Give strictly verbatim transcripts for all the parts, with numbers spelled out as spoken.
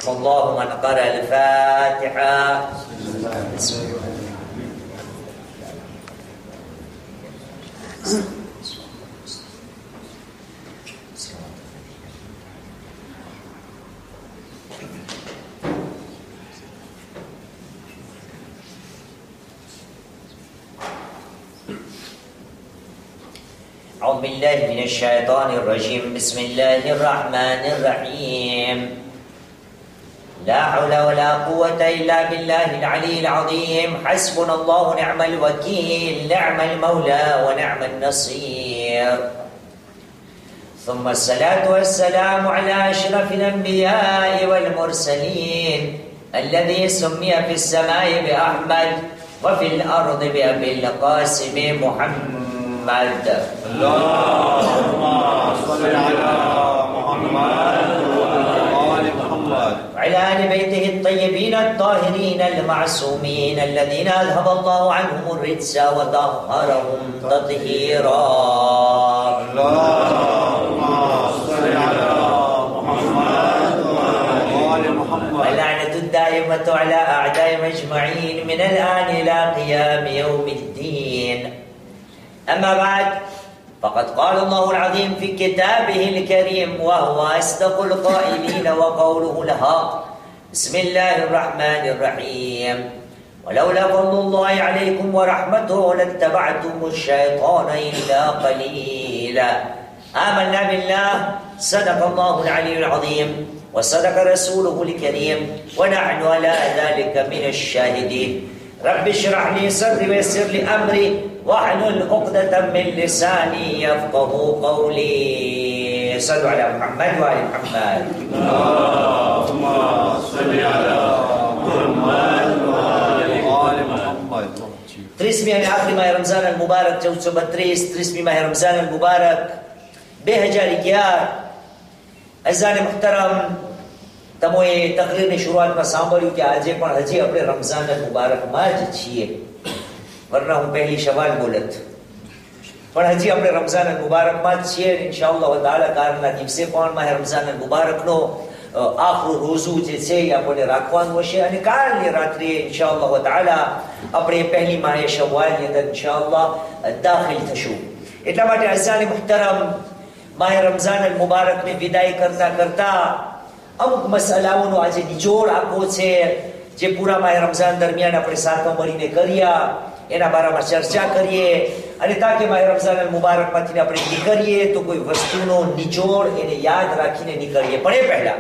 الله من قرأ الفاتحة. أعوذ بالله من الشيطان الرجيم. بسم الله الرحمن الرحيم. لا حول ولا قوة إلا بالله العلي العظيم. حسبنا الله ونعم الوكيل، نعم المولى ونعم النصير. ثم الصلاة والسلام على أشرف الأنبياء والمرسلين الذي سمي في السماء بأحمد وفي الأرض بأبي القاسم محمد. اللهم صل على محمد وآل محمد وعلى آل بيته الطيبين الطاهرين المعصومين الذين أذهب الله عنهم الرجس وطهرهم تطهيرا. اللهم صل على محمد وآل محمد واللعنة الدائمة على أعدائهم أجمعين من الآن إلى قيام يوم الدين. أما بعد، فقد قال الله العظيم في كتابه الكريم وهو أصدق القائلين وقوله الحق. بسم الله الرحمن الرحيم. ولولا فضل الله عليكم ورحمته لاتبعتم الشيطان إلا قليلا. آمنا بالله، صدق الله العلي العظيم وصدق رسوله الكريم ونحن على ذلك من الشاهدين. رب اشرح لي صدري ويسر لي أمري واحلل عقدة من لساني يفقه قولي. صلوا على محمد وآل محمد. اللهم صل على محمد وآل محمد. ત્રીસમી અને આખરી માહ રમઝાન અલ મુબારક ચૌદસો બત્રીસ, ત્રીસમી માહ રમઝાન અલ મુબારક બે હજાર અગિયાર. અઝાને મુહતરમ, તમોએ તકરીરની શરૂઆતમાં સાંભળ્યું કે આજે પણ હજી આપણે રમઝાન અલ મુબારકમાં જ છીએ. વરના હું પહેલી શવાલ બોલત, પણ હજી આપણે રમઝાન અલ મુબારકમાં જ છીએ. ઇન્શાઅલ્લાહ તાઆલા કાલના દિવસે પણ માહ રમઝાન અલ મુબારકનો આખરું રોઝું જે છે એ આપણને રાખવાનું હશે અને કાલની રાત્રિએ ઇન્શાઅલ્લાહ તાઆલા આપણે પહેલી માહે શવ્વાલની અંદર ઇન્શાઅલ્લાહ દાખલ થશું. એટલા માટે અઝાને મુહતરમ, માહ રમઝાન અલ મુબારકને વિદાય કરતા કરતા અમુક મસલાઓનો આજે નિચોડ આપવો છે જે પૂરા માહ રમઝાન દરમિયાન આપણે સાથે મળીને કર્યા, એના બારામાં ચર્ચા કરીએ અને તાકે માહ રમઝાન અલ મુબારકમાંથી આપણે નીકળીએ તો કોઈ વસ્તુનો નિચોડ એને યાદ રાખીને નીકળીએ. પણ એ પહેલા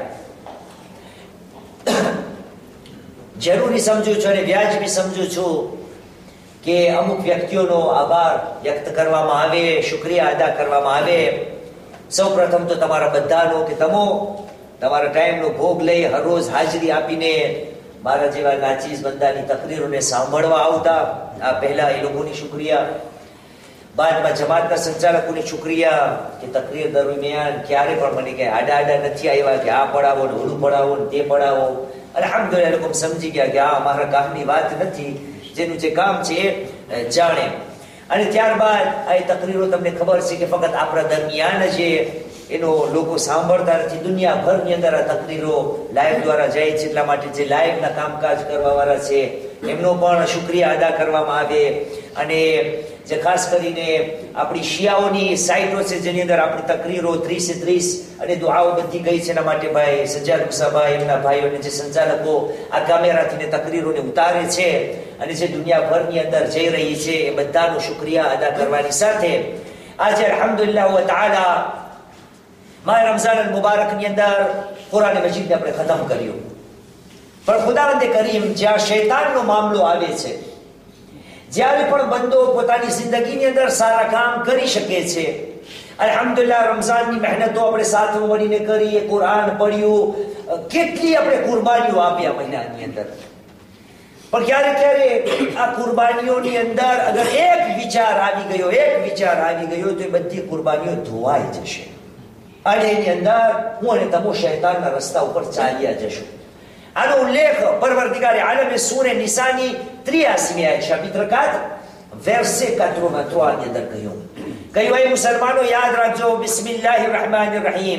જરૂરી સમજુ છું અને વ્યાજબી સમજુ છું કે અમુક વ્યક્તિઓનો આભાર વ્યક્ત કરવામાં આવે, શુક્રિયા અદા કરવામાં આવે. સૌ પ્રથમ તો તમારા બધાનો કે તમો તમારા ટાઈમનો ભોગ લઈ હરરોજ હાજરી આપીને મારા જેવા નાચીઝ બંદાની તકરીરોને સાંભળવા આવતા, આ પહેલા એ લોકોની શુક્રિયા. બાદમાં જમાતના સંચાલકોની શુક્રિયા કે તકરીર દરમિયાન ક્યારે પણ મને કે આડા આડા નથી આવ્યા કે આ પડાવો ને ઓલું પડાવો ને તે પડાવો. અલ્હમ્દુલિલ્લાહ લોકો સમજી ગયા કે આ અમારા કામની વાત નથી, જેનું જે કામ છે એ જાણે. અને ત્યારબાદ આ તકરીરો તમને ખબર છે કે ફક્ત આપણા દરમિયાન જ એનો લોકો સાંભળતા નથી, દુનિયાભરની અંદર આ તકરીરો લાઈવ દ્વારા જાય છે. એટલા માટે જે લાઈવના કામકાજ કરવા વાળા છે એમનો પણ શુક્રિયા અદા કરવામાં આવે. અને જે ખાસ કરીને આપણી શિયાઓની સાઇટો છે જેની અંદર આપણી તકરીરો ત્રીસે ત્રીસ અને દુઆઓ બધી ગઈ છે. એના માટે ભાઈ સજ્જાદ મુસાભાઈ, એમના ભાઈઓને જે સંચાલકો આ કેમેરાથી તકરીરોને ઉતારે છે અને જે દુનિયાભરની અંદર જઈ રહી છે એ બધાનો શુક્રિયા અદા કરવાની સાથે આજે અલ્હમ્દુલિલ્લાહ તાઆલા માહ રમઝાન અલ મુબારકની અંદર કુરાન મજીદને આપણે ખતમ કર્યું. પણ ખુદાવંદે કરીમ, જ્યાં શૈતાનનો મામલો આવે છે, જ્યારે પણ બંદો પોતાની જિંદગીની અંદર સારા કામ કરી શકે છે, અલ્હમ્દુલિલ્લાહ રમઝાનની મહેનતો આપણે સાથે મળીને કરી, કુરાન પડ્યું, કેટલી આપણે કુરબાનીઓ આપ્યા મહિનાની અંદર. પણ ક્યારે ક્યારે આ કુરબાનીઓની અંદર અગર એક વિચાર આવી ગયો એક વિચાર આવી ગયો તો એ બધી કુરબાનીઓ ધોવાઈ જશે અને એની અંદર હું અને તમો શૈતાનના રસ્તા ઉપર ચાલ્યા જશું. આનો ઉલ્લેખ પરવરદિગારે આલમે સૂરે નિસાની ત્રિયાસીમી આયત chapitre quatre verset quatre-vingt-trois ની અંદર કહ્યું. કહ્યું, એ મુસલમાનો યાદ રાખજો, બિસ્મિલ્લાહિર રહેમાનિર રહીમ,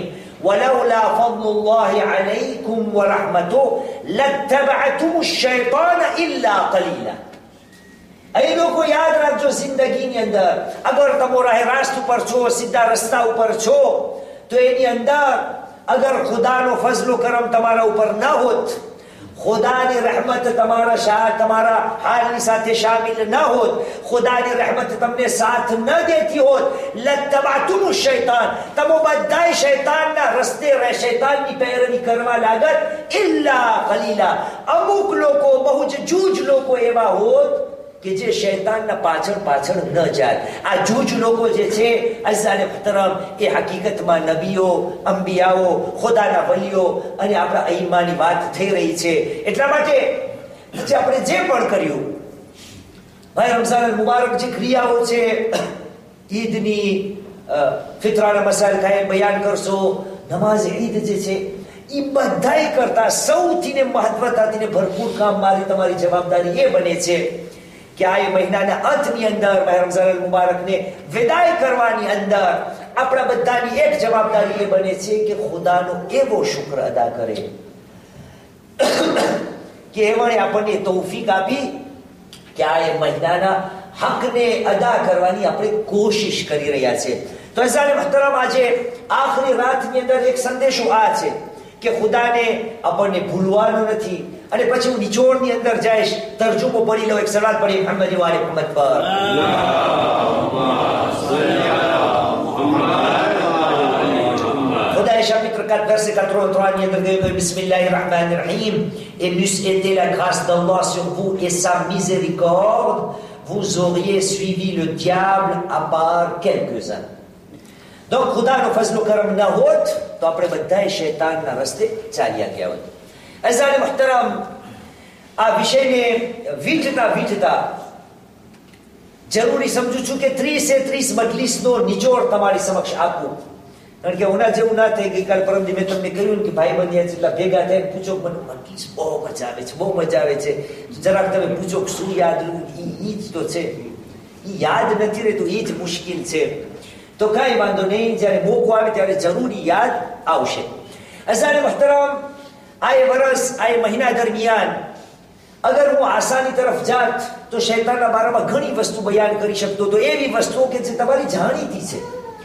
વલૌલા ફضલુલ્લાહિ અલૈકુમ વરહમતુહુ લત્તબઅતુમ અશ-શૈતાન ઇલ્લા કલીલા. અહીં લોકો યાદ રાખજો, જિંદગીની અંદર અગર તમે રાહ રાસ્ત ઉપર છો, સીધા રસ્તા ઉપર છો, તો એની અંદર અગર ખુદાનો ફઝલો કરમ તમારા ઉપર ન હોત, ખુદાની રહેમત તમારા શા તમારા હાલની સાથે શામિલ ન હોત, ખુદાની રહેમત તમને સાથ ન દેતી હોત, લત્તબઅતુમ અશ-શૈતાન, તમે બધાય શૈતાનના રસ્તે રહે, શૈતાનની પેરવી કરવા લાગત, ઇલ્લા કલીલા, અમુક લોકો, બહુ જ જૂજ લોકો એવા હોત કે જે શૈતાનના પાછળ પાછળ ન જાય. આ જૂજ લોકો જે છે અઝાને મુહતરમ, એ હકીકતમાં નબીઓ, અંબિયાઓ, ખુદાના વલીઓ અને આપણા અઈમાની વાત થઈ રહી છે. એટલા માટે પછી આપણે જે પણ કર્યું, ભાઈ રમઝાન મુબારક જે ક્રિયાઓ છે, ઈદની ફિતરાના મસાલ કાંઈ બયાન કરશો, નમાઝ ઈદ જે છે, એ બધાય કરતા સૌથી ને મહત્વતાથી ને ભરપૂર કામ મારી તમારી જવાબદારી એ બને છે કે આ મહિનાના અંતની અંદર માહ રમઝાન મુબારકને વિદાય કરવાની અંદર આપણા બધાની એક જવાબદારી એ બને છે કે ખુદાનો એવો શુક્ર અદા કરે કે એમણે આપણને તૌફીક આપી કે આ મહિનાના હકને અદા કરવાની આપણે કોશિશ કરી રહ્યા છે. તો અઝાને મુહતરમ, આજે આખરી રાતની અંદર એક સંદેશો આ છે કે ખુદાને આપણને ભૂલવાનો નથી. અને પછી હું નિચોડની અંદર જઈશ, તરજુમો પડી લઉં, એક સલાત પડી મુહમ્મદ વાલે મુહમ્મદ પર. Khudai chapitre quatre verset quatre-vingt-trois ની અંદર કહ્યું, Bismillahir Rahmanir Rahim, et n'eût été la grâce d'Allah sur vous et sa miséricorde, vous auriez suivi le diable à part quelques-uns. donc ખુદાનો ફઝલો કરમ ન હોત તો આપણે બધાય શૈતાનના રસ્તે ચાલ્યા ગયા હોત. અઝાને મુહતરમ, આ વિષયને વીંટતા વીંટતા જરૂરી સમજુ છું કે ત્રીસે ત્રીસ મજલિસનો નિચોડ તમારી સમક્ષ આપું. કારણ કે ઓના જેવું ના થાય. ગઈકાલ પરમદી મેં તમને કહ્યું કે ભાઈ બંધ જેટલા ભેગા થઈને પૂછો, મને મજલિસ બહુ મજા આવે છે, બહુ મજા આવે છે, જરાક તમે પૂછો શું યાદ રહ્યું, ઈ જ તો છે, ઈ યાદ નથી રહેતું, ઈ જ મુશ્કેલ છે. તો કાંઈ વાંધો નહીં, જ્યારે મોકો આવે ત્યારે જરૂરી યાદ આવશે. અઝાને મુહતરમ, આ એ વર્ષ, આ એ મહિના દરમિયાન અગર હું આસાની તરફ જાત તો શૈતાનના બારામાં ઘણી વસ્તુ બયાન કરી શકતો, તો એવી વસ્તુઓ કે જે તમારી જાણીતી છે.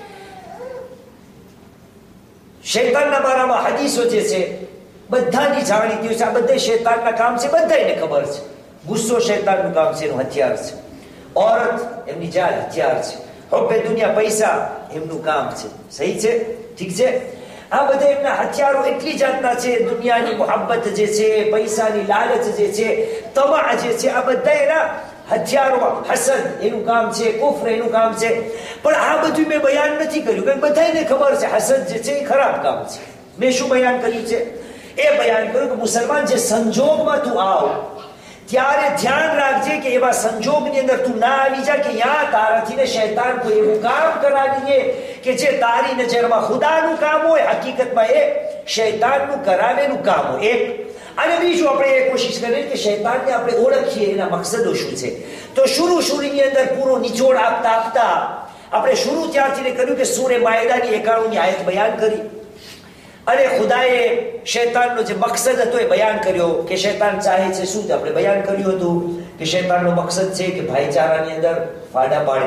શૈતાનના બારામાં હદીસો જે છે બધાની જાણીતી છે. આ બધા શૈતાનના કામ છે, બધાને ખબર છે. ગુસ્સો શૈતાનનું કામ છે, એનું હથિયાર છે. औरत એમની જાત હથિયાર છે. હુબ્બે દુનિયા, પૈસા એમનું કામ છે. સહી છે? ઠીક છે? આ બધા એમના હથિયારો એટલી જાતના છે. દુનિયાની મોહબ્બત જે છે, પૈસાની લાલચ જે છે, તમા જે છે, આ બધા એના હથિયારો. હસદ એનું કામ છે, કુફર એનું કામ છે. પણ આ બધું મેં બયાન નથી કર્યું, કારણ બધાને ખબર છે હસદ જે છે એ ખરાબ કામ છે. મેં શું બયાન કર્યું છે? એ બયાન કર્યું કે મુસલમાન, જે સંજોગમાં તું આવ ત્યારે ધ્યાન રાખજે કે એવા સંજોગની અંદર તું ના આવી જા કે યા તારાથી ને શૈતાન કોઈ એવું કામ કરાવી દે કે જે તારી નજરમાં ખુદાનું કામ હોય, હકીકતમાં એ શૈતાનનું કરાવેલું કામ હોય. એક. અને બીજું, આપણે એ કોશિશ કરીએ કે શૈતાનને આપણે ઓળખીએ, એના મકસદો શું છે. તો શુરુ શુરુની અંદર પૂરો નિચોડ આપતા આપતા આપણે શુરુ ત્યારથી કર્યું કે સૂરે માયદાની એકાણુંની આયત બયાન કરી અને ખુદાએ શૈતાનનો જે મકસદ હતો એ બયાન કર્યો કે શૈતાન ચાહે છે શું. આપણે બયાન કર્યું હતું કે શૈતાનનો મકસદ છે કે ભાઈચારાની અંદર ફાડા પાડે,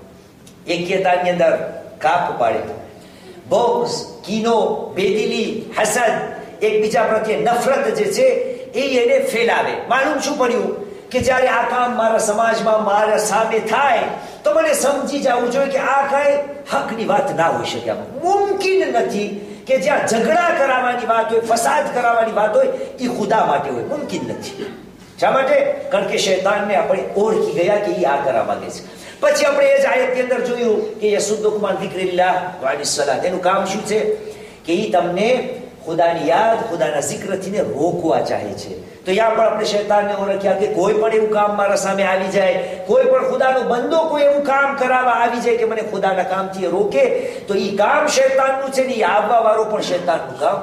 એક્યતાની અંદર કાપ પાડે, બોક્સ, કીનો, બેદિલી, હસદ, એકબીજા પ્રત્યે નફરત જે છે એ એને ફેલાવે. માલુમ શું પડ્યું કે જ્યારે આ કામ મારા સમાજમાં મારા સામે થાય તો મને સમજી જવું જોઈએ કે આ કાંઈ હકની વાત ના હોઈ શકે. મુમકિન નથી કે જ્યાં ઝઘડા કરાવવાની વાત હોય, ફસાદ કરાવવાની વાત હોય, એ ખુદા માટે હોય. મુમકિન નથી. શા માટે? કારણ કે શૈતાનને આપણે ઓળખી ગયા કે એ આ કરવા માંગે છે. પછી આપણે એ જ આયતની અંદર જોયું કે યસુદ્દુકુમ અન ઝિક્રિલ્લાહ વ અનિસ સલાત, એનું કામ શું છે કે એ તમને ખુદાની યાદ, ખુદાના જિક્રથી ને રોકવા ચાહે છે. તો યા પણ આપણે શૈતાનને ઓળખ્યા કે કોઈ પણ એવું કામ મારા સામે આવી જાય, કોઈ પણ ખુદાનો બંદો કોઈ એવું કામ કરાવવા આવી જાય કે મને ખુદાના કામથી રોકે, તો એ કામ શૈતાનનું છે ને એ આવવા વાળો પણ શૈતાનનું કામ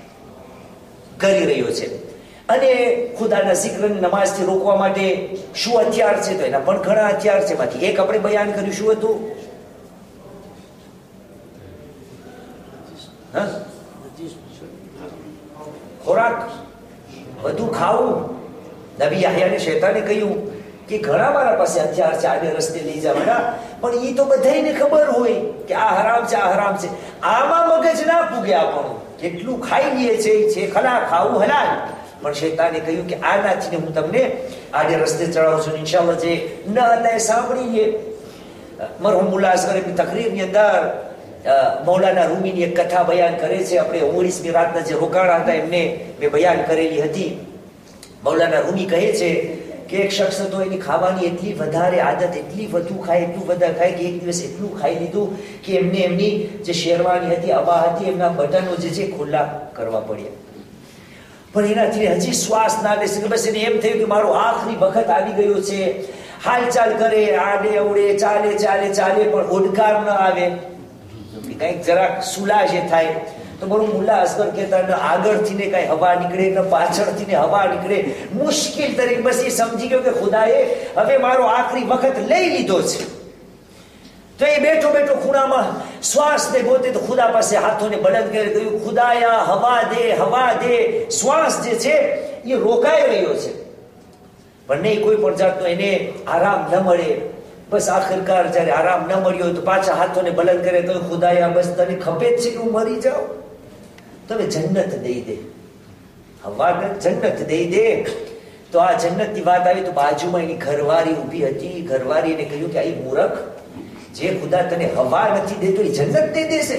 કરી રહ્યો છે. અને ખુદાના જિક્રને નમાઝથી રોકવા માટે શું હથિયાર છે? તો એના પણ ઘણા હથિયાર છે. બાકી એક આપણે બયાન કર્યું, શું હતું? હા, ખોરાક વધુ ખાવું. નબી યાહયાને શૈતાને કહ્યું કે ઘણા મારા પાસે હથિયાર છે, આને રસ્તે લઈ જવાના, પણ એ તો બધાને ખબર હોય કે આ હરામ છે, આ હરામ છે. આમાં મગજ ના પૂગે આપણું, કેટલું ખાઈ લઈએ છે છે ખલા ખાવું હલાલ. પણ શૈતાને કહ્યું કે આનાથી હું તમને આડે રસ્તે ચડાવું છું. ઇન્શાઅલ્લાહ જે ન હતા એ સાંભળી લે. મરહુમ મુલ્લા અસગરની તકરીરની અંદર મૌલાના રૂમીની એક કથા બયાન કરે છે. આપણે ઓગણીસમી રાતના જે રોકાણા હતા એમને મેં બયાન કરેલી હતી. મૌલાના રૂમી કહે છે કે એક શખ્સ હતો, એની ખાવાની એટલી વધારે આદત, એટલી વધુ ખાય, એટલું વધારે ખાય કે એક દિવસ એટલું ખાઈ લીધું કે એમને એમની જે શેરવાની હતી, અબા હતી, એમના બટનો જે છે ખુલ્લા કરવા પડ્યા. પણ એનાથી હજી શ્વાસ ના લે શકે. બસ એને એમ થયું કે મારો આખરી વખત આવી ગયો છે. હાલચાલ કરે, આડે અવડે ચાલે ચાલે ચાલે, પણ ઓડકાર ન આવે, કંઈક જરાક સુલાજે થાય. તો બરું મુલ્લા અસગર કહેતા, ને આગળથી ને કઈ હવા નીકળે, ને પાછળથી ને હવા નીકળે, મુશ્કેલ તરીકે બસ એ સમજી ગયો કે ખુદાએ હવે મારો આખરી વખત લઈ લીધો છે. તો એ બેઠો બેઠો ખૂણામાં શ્વાસ ને ગોતે, તો ખુદા પાસે હાથોને બળદ કરી કહ્યું, ખુદાયા હવા દે, હવા દે. શ્વાસ જે છે એ રોકાઈ રહ્યો છે, પણ નહીં કોઈ પણ જાતનો એને આરામ ન મળે. બસ આખિરકાર જયારે આરામ ન મળ્યો તો પાછા હાથોને બલંદ કરે, તો ખુદાયા બસ તને ખપે જ છે કે હું મરી જાઉં, તમે જન્નત દઈ દે, હવાને જન્નત દઈ દે. તો આ જન્નતની વાત આવી તો બાજુમાં એની ઘરવાળી ઊભી હતી. ઘરવાળીને કહ્યું કે આ મૂરખ, જે ખુદા તને હવા નથી દેતો એ જન્નત દઈ દેશે?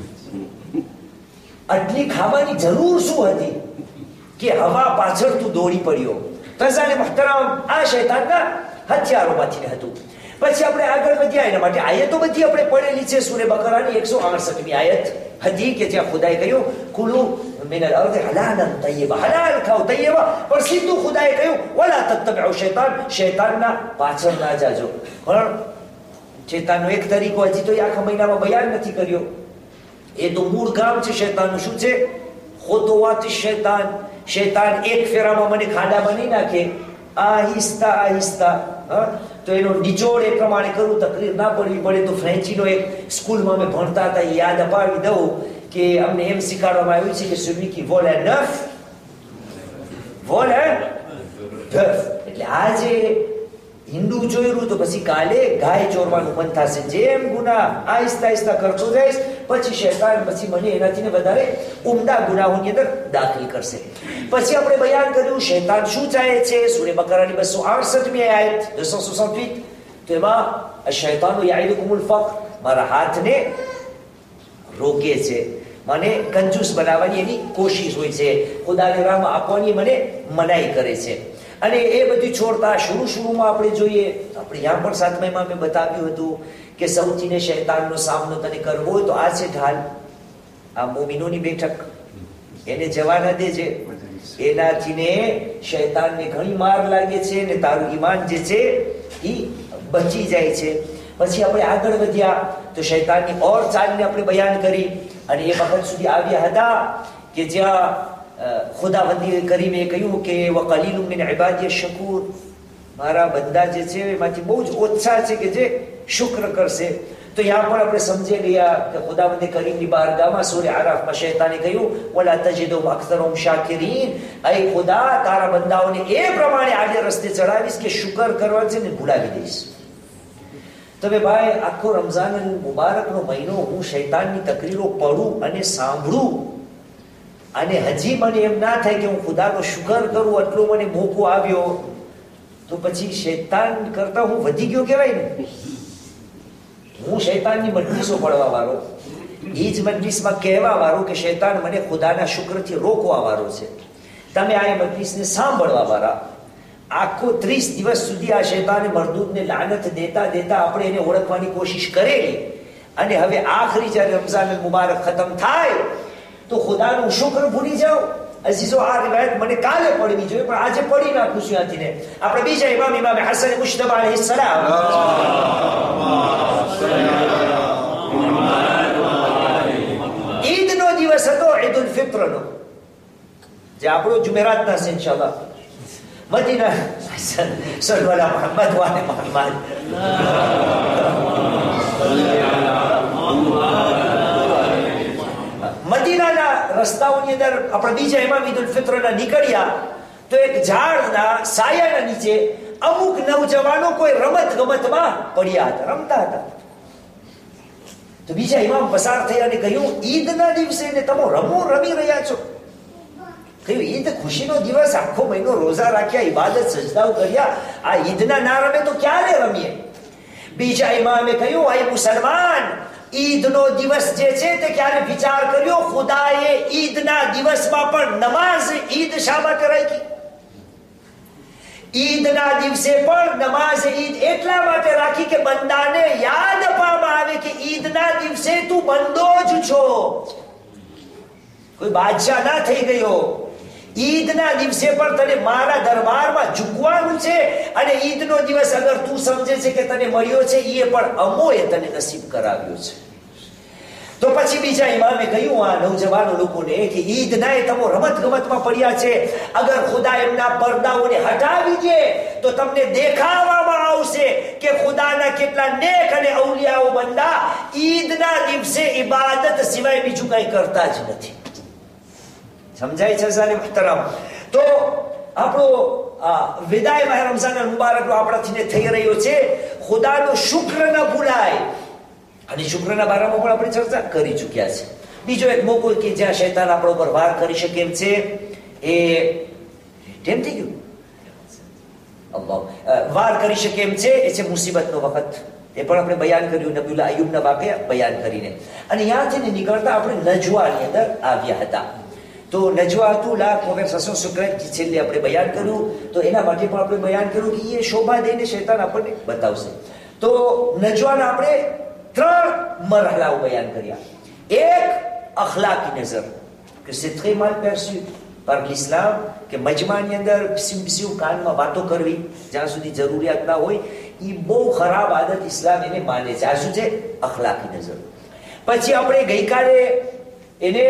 આટલી ખાવાની જરૂર શું હતી કે હવા પાછળ તું દોડી પડ્યો? તઝાને મુહતરમ, આ શૈતાનના હથિયારોમાંથી હતું. પછી આપણે આગળ વધ્યા. એના માટે આયતો બધી આપણે પડેલી છે. સૂરે બકરાની એકસો અડસઠમી આયત હતી કે જ્યાં ખુદાએ કહ્યું કુલુ મિનલ અર્ધિ હલાલન તય્યબા, હલાલ ખાઓ તય્યબા. પણ સીધું ખુદાએ કહ્યું વલા તત્તબિઉ શૈતાન, શૈતાનના પાછળ ના જાજો. પણ શૈતાનનો એક તરીકો હજી તો આખા મહિનામાં બયાન નથી કર્યો. એ તો મૂળ ગામ છે શૈતાનનું. શું છે? ખુતુવાત શૈતાન. શૈતાન એક ફેરામાં મને ખાડામાં નહીં નાખે, આહિસ્તા આહિસ્તા. તો એનો નિચોડ એ પ્રમાણે કરું, તકલીફ ના પડવી પડે. તો ફ્રેન્ચીનો એક સ્કૂલમાં અમે ભણતા હતા, યાદ અપાવી દઉં કે અમને એમ શીખવાડવામાં આવ્યું છે કે celui qui vole un œuf vole un bœuf. એટલે આજે હિન્દુ જોયું તો પછી કાલે ગાય ચોરવાનું મન થશે. જેમ ગુના આહિસ્તા આહિસ્તા કરતો જઈશ, પછી શૈતાન પછી મને એનાથી ને વધારે ઉમદા ગુનાહોની અંદર દાખલ કરશે. પછી આપણે બયાન કર્યું શૈતાન શું ચાહે છે. સૂરે બકરાની બસો અડસઠમી આયત બસો સુડસઠ. તો એમાં શૈતાનો યાઇદુકુમુલ ફક્ર, મારા હાથને રોકે છે, મને કંજૂસ બનાવવાની એની કોશિશ હોય છે, ખુદાને રાહ આપવાની મને મનાઈ કરે છે. અને એ બધી છોડતા શરૂ શરૂમાં આપણે જોઈએ, આપણે ત્યાં પણ સાતમામાં મેં બતાવ્યું હતું કે સૌથી ને શૈતાનનો સામનો તને કરવો હોય તો આ છે ઢાલ, આ મોમીનોની બેઠક, એને જવા ન દેજે. એનાથી ને શૈતાનને ઘણી માર લાગે છે ને તારું ઈમાન જે છે એ બચી જાય છે. પછી આપણે આગળ વધ્યા તો શૈતાનની ઓર ચાલને આપણે બયાન કરી, અને એ વખત સુધી આવ્યા હતા કે જ્યાં ખુદાબંદી કરીને કહ્યું કે વકલીલુમ મિન ઇબાદી શકૂર, મારા બંદા જે છે એમાંથી બહુ જ ઓછા છે કે જે શુક્ર કરશે. તો यहाँ पर આપણે સમજી ગયા કે ખુદાવંદ કરીમની બારગાહમાં સૂરે આરાફમાં શૈતાને કહ્યું વલા તજિદુમ અક્સરહુમ શાકિરીન, એ ખુદા તારા બંદાઓને એ પ્રમાણે આડે રસ્તે ચડાવીશ કે શુકર કરવા છે ને ભૂલાવી દઈશ. તમે ભાઈ આખો રમઝાન મુબારકનો મહિનો હું શૈતાનની તકરીરો પડું અને સાંભળું, અને હજી મને એમ ના થાય કે હું ખુદાનો શુકર કરું, એટલો મને મોકો આવ્યો, તો પછી શૈતાન કરતા હું વધી ગયો કહેવાય ને. હું શૈતાનની મજલિસો પડવા વાળો, એ જ મજલિસમાં કહેવા વાળો કે શૈતાન મને ખુદાના શુક્રથી રોકવા વાળો છે. તમે આ મજલિસને સાંભળવા વાળા. આખો ત્રીસ દિવસ સુધી આ શૈતાને મરદૂદને લાનત દેતા દેતા આપણે એને ઓળખવાની કોશિશ કરેલી, અને હવે આખરી જ્યારે રમઝાન મુબારક ખતમ થાય તો ખુદાનું શુક્ર ભૂલી જાઓ. અઝીઝો, આ રિવાયત મને કાલે પડવી જોઈએ, પણ આજે પડી નાખું છું ત્યાંથી ને. આપણે બીજા ઇમામ ઇમામ હસન મુશ્તબા અલૈહિસ સલામ, ઈદનો દિવસ હતો, ઈદ ઉલ ફિત્રનો, જે આપણો જુમેરાતના છે ઇન્શાઅલ્લાહ. મદીના સલ્લલ્લાહુ મુહમ્મદ વાલે મુહમ્મદ મદીનાના રસ્તાઓની અંદર આપણે બીજા ઇમામ ઈદ ઉલ ફિત્રના નીકળ્યા તો એક ઝાડના સાયાના નીચે અમુક નવજવાનો કોઈ રમત ગમતમાં પડ્યા હતા, રમતા હતા. તો બીજા ઇમામ પસાર થયા અને કહ્યું, ઈદના દિવસે ને તમે રમો રમી રહ્યા છો. કહ્યું, ઈદ ખુશીનો દિવસ, આખો મહિનો રોઝા રાખ્યા, ઇબાદત સજદાઓ કર્યા, આ ઈદના ના રમે તો ક્યારે રમીએ? બીજા ઇમામે કહ્યું, આ મુસલમાન, ઈદનો દિવસ જે છે તે ક્યારે વિચાર કર્યો? ખુદાએ ઈદના દિવસમાં પણ નમાઝ ઈદ શા માટે રાખી? ઈદના દિવસે પણ નમાઝ ઈદ એટલા માટે રાખી કે બંદાને યાદ અપાવવામાં આવે કે ઈદના દિવસે તું બંદો જ છો, કોઈ બાદશાહ ના થઈ ગયો. ઈદના દિવસે પણ તને મારા દરબારમાં ઝૂકવાનું છે અને ઈદનો દિવસ અગર તું સમજે છે કે તને મળ્યો છે, એ પણ અમોએ તને નસીબ કરાવ્યો છે. તો પછી બીજા ઇમામે કહ્યું આ નવજવાનો લોકોને કે ઈદના એ તમો રમત ગમતમાં પડ્યા છે, અગર ખુદા એમના પડદાઓને હટાવી દે તો તમને દેખાવામાં આવશે કે ખુદાના કેટલા નેક અને ઔલિયાઓ બંદા ઈદના દિવસે ઇબાદત સિવાય બીજું કઈ કરતા જ નથી. સમજાય છે સાને મુહતરમ? તો આપણો વિદાય માહ રમઝાન મુબારકનો આપણાથી થઈ રહ્યો છે. ખુદાનો શુક્ર ન ભૂલાય, અને શુક્રના બારામાં પણ આપણે ચર્ચા કરી ચૂક્યા છે. બીજો એક મોકો કે જ્યાં શૈતાન આપણા ઉપર વાર કરી શકે એમ છે, એ કેમ થઈ ગયું વાર કરી શકે એમ છે, એ છે મુસીબતનો વખત. એ પણ આપણે બયાન કર્યું, નબીઉલ્લાહ અય્યુબના વાક્યા બયાન કરીને. અને ત્યાંથી નીકળતા આપણે નજવાની અંદર આવ્યા હતા. તો નજવા હતું લા કોન્વર્સેશન સિક્રેટ છેલ્લે આપણે બયાન કર્યું. તો એના માટે પણ આપણે બયાન કર્યું કે એ શોભા દઈને શૈતાન આપણને બતાવશે. તો નજવાના આપણે ત્રણ મરહલાઓ બયાન કર્યા. એક અખલાકી નજર કે c'est très mal perçu par l'islam કે મજમાની અંદર પીસ્યું પીસ્યું કાનમાં વાતો કરવી જ્યાં સુધી જરૂરિયાત ના હોય, એ બહુ ખરાબ આદત ઇસ્લામ એને માને છે. આ શું છે? અખલાકી નજર. પછી આપણે ગઈકાલે એને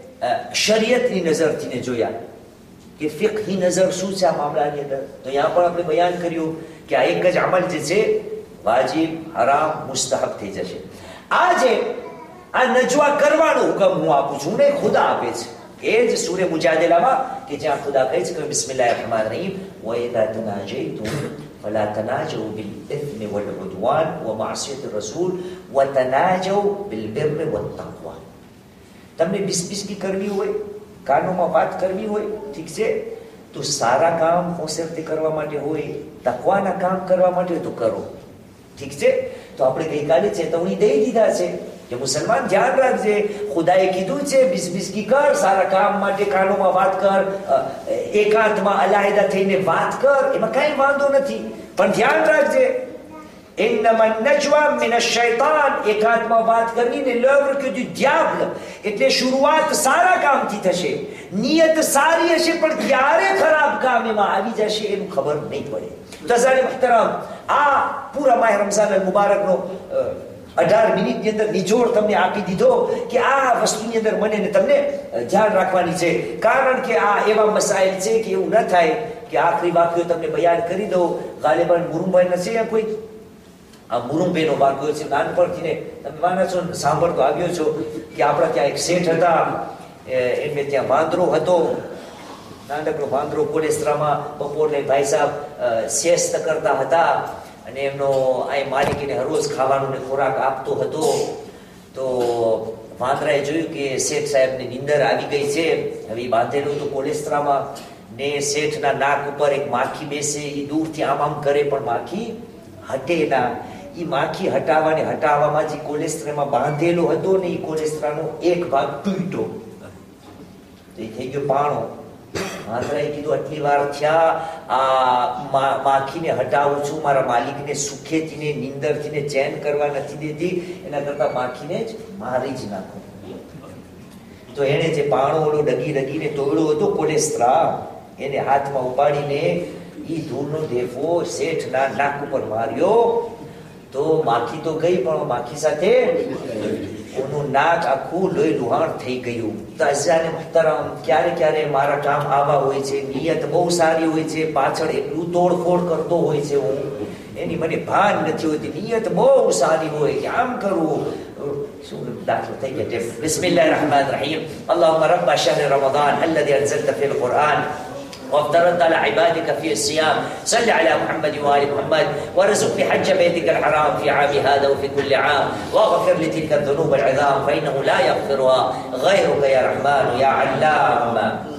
શરીયતની નજરથી જોયા કે ફિકહી નજર શું છે આ મામલાની અંદર. તો અહીંયા પણ આપણે બયાન કર્યું કે આ એક જ અમલ જે છે વાજિબ, હરામ, મુસ્તહબ થઈ જશે. આ જે આ નજવા કરવાનો હુકમ હું આપું છું ને ખુદા આપે છે. એ જ સૂરે મુજાદિલામાં કે જ્યાં ખુદા કહે છે કે બિસ્મિલ્લાહિર રહમાનિર રહીમ વઇદા તનાજયતુમ ફલા તનાજુ બિલ ઇથ્મિ વલ ઉદવાન વ માસિયતિર રસૂલ વ તનાજુ બિલ બિર્રિ વત તaqવા. તમને બિસ્બિસ્કી કરવી હોય, કાનોમાં વાત કરવી હોય, ઠીક છે, તો સારા કામ હોશિયારથી કરવા માટે હોય, તકવાના કામ કરવા માટે તો કરો, ઠીક છે. તો આપણે ગઈકાલે ચેતવણી દઈ દીધા છે કે મુસલમાન ધ્યાન રાખજે, ખુદાએ કીધું છે બિસ્બિસ્કી કર, સારા કામ માટે કાનોમાં વાત કર, એકાંતમાં અલાયદા થઈને વાત કર, એમાં કઈ વાંધો નથી, પણ ધ્યાન રાખજે ઇન્નમા નજવા મિન અશ-શૈતાન, એકાંતમાં વાત કરવી ને l'œuvre que du diable, એટલે શરૂઆત સારા કામથી થશે, નિયત સારી હશે, પણ ક્યારે ખરાબ કામ એમાં આવી જશે એનું ખબર નહીં પડે. તઝાને મુહતરમ, આ પૂરા માહ રમઝાન મુબારકનો અઢાર મિનિટની અંદર નિચોડ તમને આપી દીધો કે આ વસ્તુની અંદર મને ને તમને ધ્યાન રાખવાની છે. કારણ કે આ એવા મસાઇલ છે કે એવું ન થાય કે આખરી વાક્યો તમને બયાન કરી દો. ગાલિબાન મુરુંભાઈ નથી કોઈ આ મુરુંભાઈનો વાક્યો છે, નાનપણથી ને તમે માનો છો સાંભળતો આવ્યો છો કે આપણા ત્યાં એક શેઠ હતા, એમને ત્યાં વાંદરો હતો, નાનકડો વાંદરો કોલેસ્ટ્રામાં બપોરને ભાઈ સાહેબ શેસ્ત કરતા હતા અને એમનો આ માલિકીને હરરોજ ખાવાનો ને ખોરાક આપતો હતો. તો વાંદરાએ જોયું કે શેઠ સાહેબની નીંદર આવી ગઈ છે, હવે બાંધેલું તો કોલેસ્ટ્રામાં ને શેઠના નાક ઉપર એક માખી બેસે, એ દૂરથી આમ આમ કરે પણ માખી હટે ના. એ માખી હટાવવાને હટાવવામાં જે કોલેસ્ટ્રામાં બાંધેલો હતો ને એ કોલેસ્ટ્રાનો એક ભાગ તૂટ્યો, તો એ થઈ ગયો પાણો. વાંદરાએ કીધું આટલી વાર થયા આ માખીને હટાવું છું, મારા માલિકને સુખેથી ને નીંદરથી ને ચેન કરવા નથી દેતી, એના કરતા માખીને જ મારી જ નાખું. તો એને જે પાણો ઓલો ડગી ડગીને તોડ્યો હતો કોલેસ્ટ્રા, એને હાથમાં ઉપાડીને ઈ ધૂળનો દેફો શેઠના નાક ઉપર માર્યો. તો માખી તો ગઈ પણ માખી સાથે એનું નાક આખું લોહી લુહાણ થઈ ગયું. તો અઝાને મુહતરમ, ક્યારે ક્યારે મારા કામ આવા હોય છે, નિયત બહુ સારી હોય છે, પાછળ એટલું તોડફોડ કરતો હોય છે હું, એની મને ભાન નથી હોતી. નિયત બહુ સારી હોય કે આમ કરવું, شو بدك تيجي. بسم الله الرحمن الرحيم. اللهم رب شهر رمضان الذي أنزلت فيه القرآن وافترضت على عبادك فيه الصيام، صل على محمد وآل محمد، وارزق بحج بيتك الحرام في عام هذا وفي كل عام، واغفر لتلك الذنوب العظام فإنه لا يغفرها غيرك يا رحمن يا علام.